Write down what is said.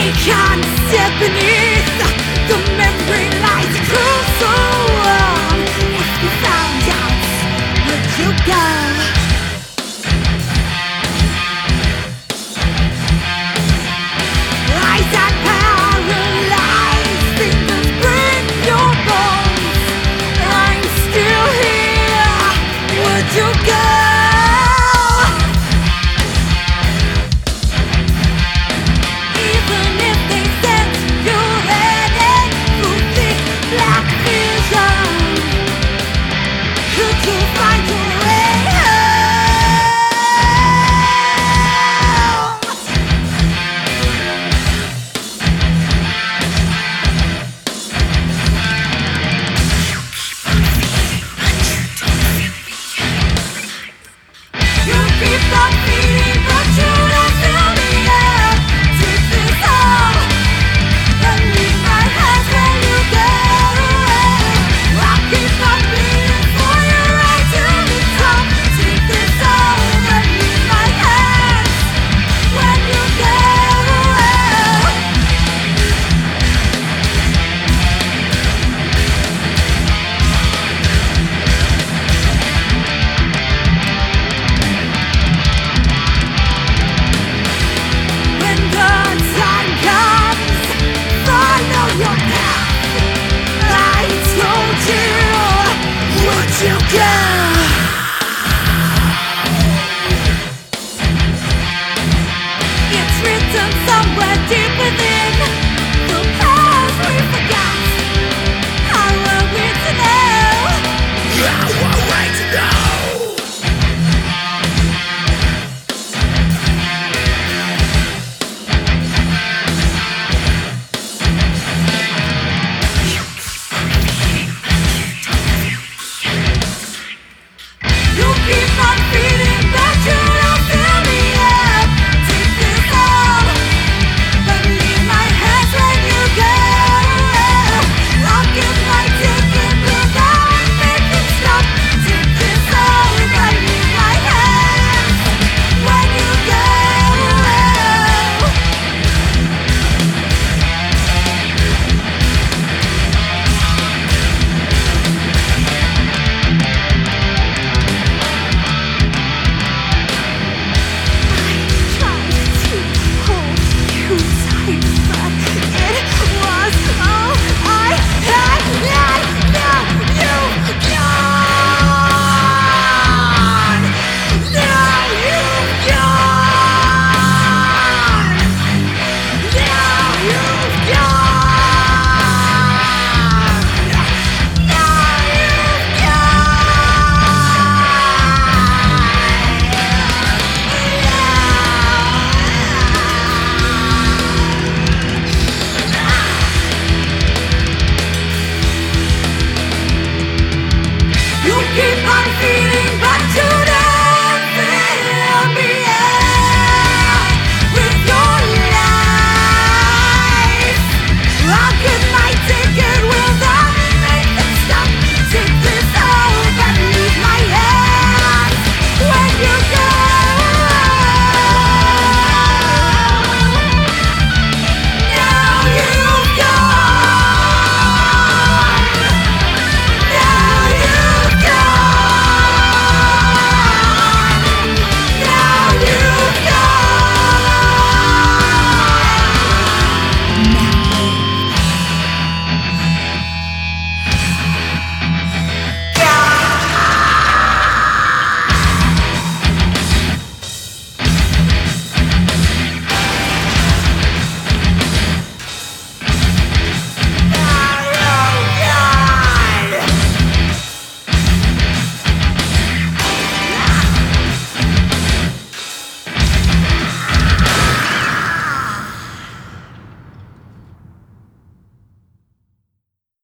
can't step beneath the memory lies cruel so long. If you found out, would you go? Eyes that paralyze, fingers break your bones. I'm still here, would you go? Even if they sent you heading through thick black vision, could you find your way home? You keep on feeding, but you don't fill me up. Take this all and leave my hands where you go. I'll keep on bleeding for you right to the top. Take this all and leave my hands when you go. When the time comes, follow your path. I told you, would you go? It's written somewhere deep within the past we forgot. How are we to know? How are we to know? You keep on feeding, but you don't fill me up. Take this all, but leave my hands when you go. I'll give my ticket without making stop. Take this all, but leave my hands when you go. Tried to hold you tight, but it was all I had. Now you've gone. Now you've gone. Now you've gone. Now you've You keep on feeding, but you don't fill me up with your lies. I'll give my ticket